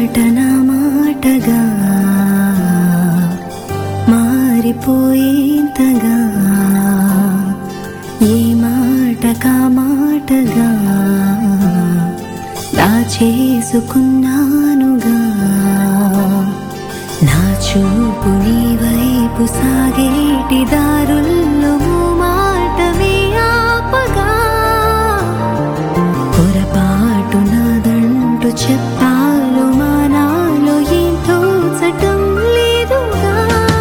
మాట నా మాటగా మారిపోయేంతగా ఏ మాట కా మాటగా దాచేసుకున్నానుగా నా చూపు నీ వైపు సాగేటి దారుల్లో మాటవే ఆపగా పొరపాటు నాదంటూ చెప్పాలో మానాలో ఏం తోచటం లేదుగా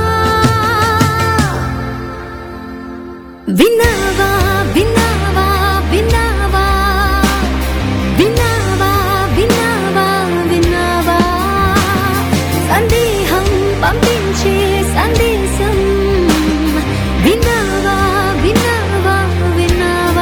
విన్నావా విన్నావా విన్నావా విన్నావా విన్నావా విన్నావా సందేహం పంపించే సందేశం విన్నావా విన్నావా విన్నావా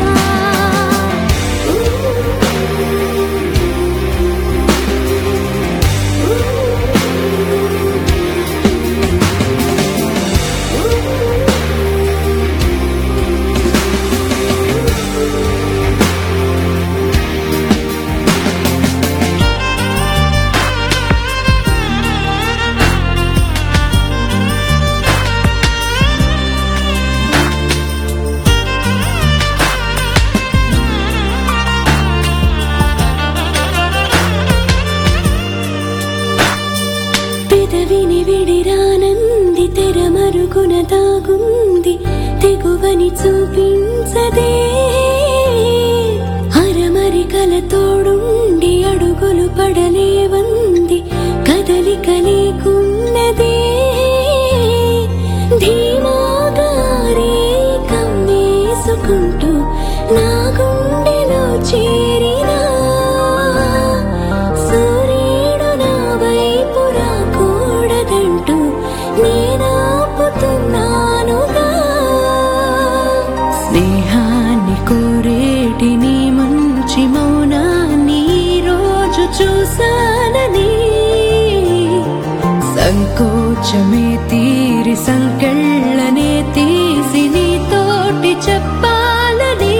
పెదవిని విడిరానంది తెర మరుగున దాగుంది తెగువని చూపించదే అరమరికల తోడుండి అడుగులు పడలేవంది కదలిక లేకున్నదే ధీమాగారే కమ్మేసుకుంటూ నా గుండెలో చేరినా సూర్యుడు నా వైపు రాకూడదంటూ నేనాపుతున్నానుగా స్నేహాన్ని కోరేటి నీ మంచి మౌనాన్ని ఈరోజు చూసానని సంకోచమే తీరి సంకెళ్ళనే తీసి నీతోటి చెప్పాలని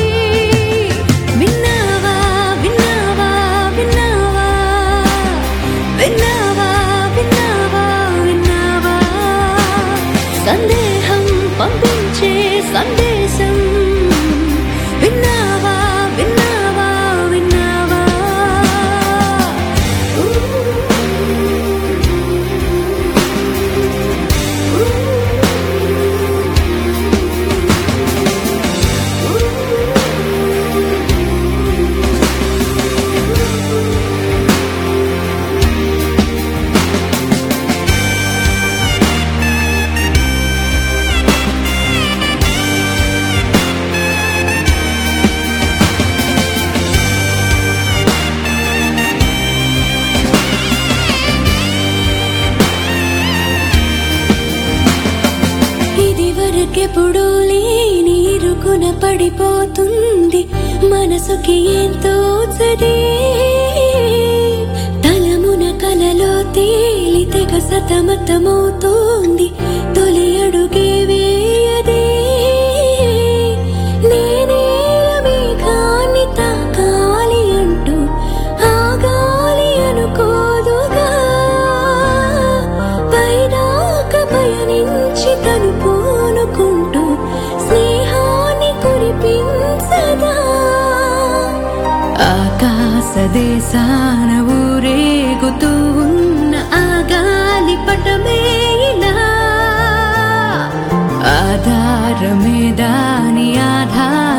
విన్నావా విన్నావా విన్నావా విన్నావా విన్నావా విన్నావా సందేహం పంపించే సందేశం విన్నావా విన్నావా విన్నావా ఇదివరకెప్పుడు లేని ఇరుకున పడిపోతుంది మనసుకి ఎంతో చదే తలమున కలలో తేలి తెగ సతమతమవుతోంది తొలి అడుగే వేయదే నేనే మేఘాన్ని తాకాలి అంటూ ఆగాలి అనుకోదుగా పైదాక పయనించి తను పూనుకుంటూ స్నేహాన్ని కురిపించదా ఆకాశ దేశాన ఊరేగుతూ ఉన్న ఆ గాలి పటమే ఇలా ఆధారమే దాని ఆధార